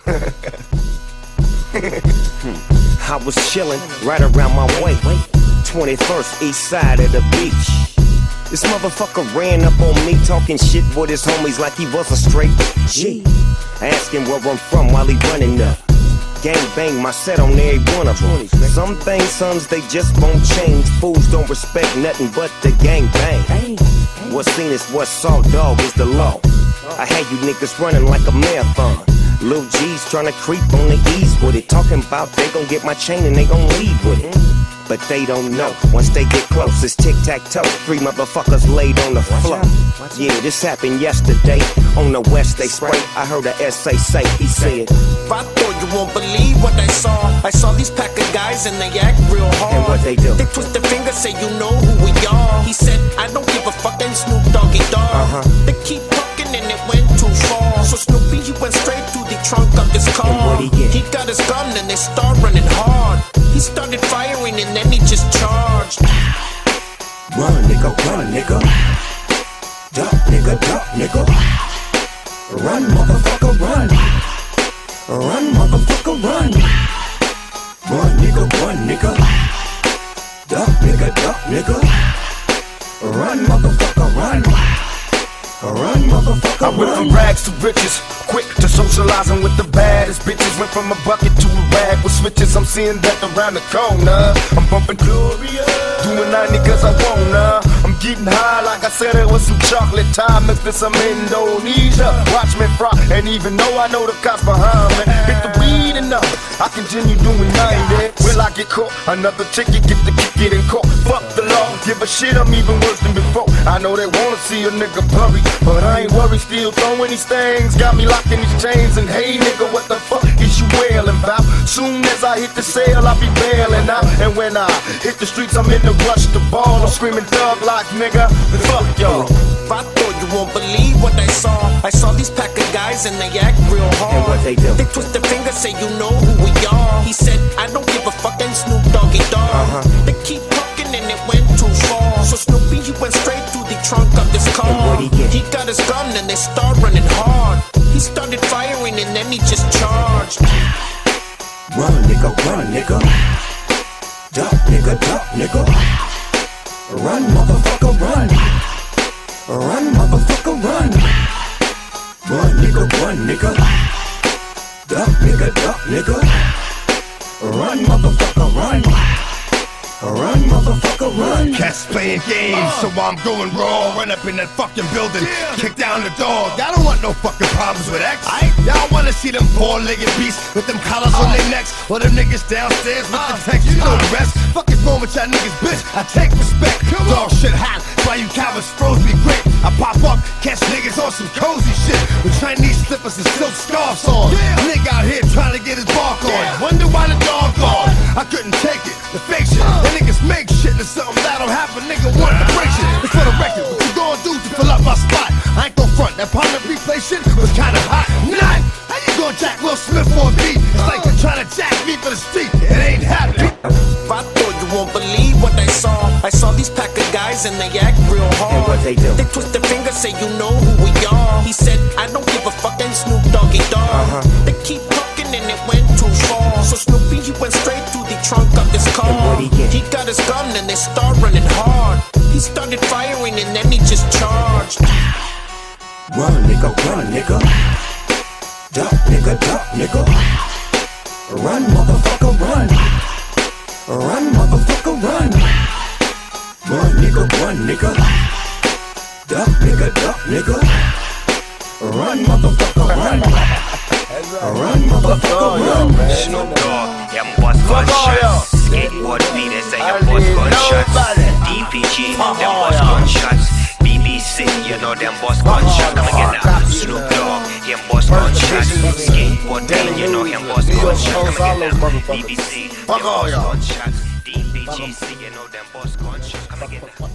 I was chillin' right around my way, 21st east side of the beach. This motherfucker ran up on me talking shit with his homies like he was a straight G. Asking where I'm from while he running up. Gang bang my set on every one of them. Some things, sons, they just won't change. Fools don't respect nothing but the gang bang. What's seen is what's saw, dog, is the law. I had you niggas running like a marathon. Lil G's tryna creep on the ease with it. Talking about they gon' get my chain and they gon' leave with it. But they don't know, once they get close, it's tic-tac-toe. 3 motherfuckers laid on the floor. Yeah, this happened yesterday. On the west they spray, I heard a SA say, he said, I thought you won't believe what I saw these pack of guys and they act real hard. And what they do? They twist their fingers, say you know who we are. He said, I don't give a fuck, and Snoop Doggy Dogg. They keep talking and it went too far. So Snoopy, he went straight to the trunk of his car. He got his gun and they start running hard. He started firing and then he just charged. Run, nigga, run, nigga. Duck, nigga, duck, nigga. Run, motherfucker, run. Run, motherfucker, run. Run, nigga, run, nigga. Duck, nigga, duck, nigga. Run, motherfucker, run. Run, motherfucker, I went from rags to riches, quick to socializing with the baddest bitches. Went from a bucket to a rag with switches. I'm seeing that around the corner. I'm bumping Gloria, doing 90 cause I wanna. I'm getting high like I said it was some chocolate time. Mixed with some Indonesia. Watch me fry, and even though I know the cops behind me, hit the weed enough, I continue doing 90. Will I get caught? Another ticket, get the kick it in court. Fuck the law, give a shit, I'm even worse than before. I know they wanna see a nigga bury, but I ain't worried, still throwing these things. Got me locked in these chains, and hey nigga, what the fuck is you wailing about? Soon as I hit the sale, I'll be bailing out. And when I hit the streets, I'm in the rush to ball. I'm screaming thug life, nigga, fuck y'all. I thought you won't believe what I saw these pack of guys and they act real hard. And what they do? They twist their fingers, say you know who we are. He said, I don't give a fuck, and Snoop Doggy Dogg. They keep talking and it went too far. So Snoopy, he went straight to the trunk of his car. He got his gun and they start running hard. He started firing and then he just charged. Run, nigga, run, nigga. Duck, nigga, duck, nigga. Run, motherfucker, run. Run, motherfucker, run. Run, nigga, run, nigga. Duck, nigga, duck, nigga. Run, motherfucker, run. Run, motherfucker, run. Cats playing games, so I'm going raw. Run up in that fucking building, kick down the door. Y'all don't want no fucking problems with X. Y'all wanna see them 4-legged beasts with them collars on their necks, or them niggas downstairs with the text. You know the rest. Fuck is wrong with y'all niggas, bitch? I take respect. Dog shit hot, why you cowards froze me great. I pop up, catch niggas on some cozy shit with Chinese slippers and silk scarves on. Nigga out here trying to get his bark on. Wonder why the dog gone. I couldn't take it, the fake shit. Niggas make shit to something that don't happen, nigga want to break shit. It's for the record, what you gonna do to fill up my spot? I ain't gon' front, that partner replay shit was kinda hot. Not, how you gonna jack Will Smith for a beat? It's like you're trying to jack me for the street, it ain't happening. I thought you won't believe what I saw these pack of guys and they act real hard. And what they do? They twist their fingers, say you know who we are. He said, I don't give a fuck, and Snoop Doggy Dogg. They keep talking and it went too far. So Snoopy, he went straight to the trunk of his car. He got his gun and they start running hard. He started firing and then he just charged. Run, nigga, run, nigga. Duck, nigga, duck, nigga. Run, motherfucker, run. Run, motherfucker, run. Run, nigga, run, nigga. Duck, nigga, duck, nigga. Run, motherfucker, run. Run, motherfucker, run. Snoop Dogg, them boss gunshots. Skateboard beaters and them boss gunshots. DPG, them boss gunshots. BBC, you know them boss gunshots. Come again now. Snoop Dogg, him boss gunshots. Skateboard beat, you know him boss gunshots. Come again now. BBC, them boss gunshots. DPG, you know them boss gunshots. Come again now.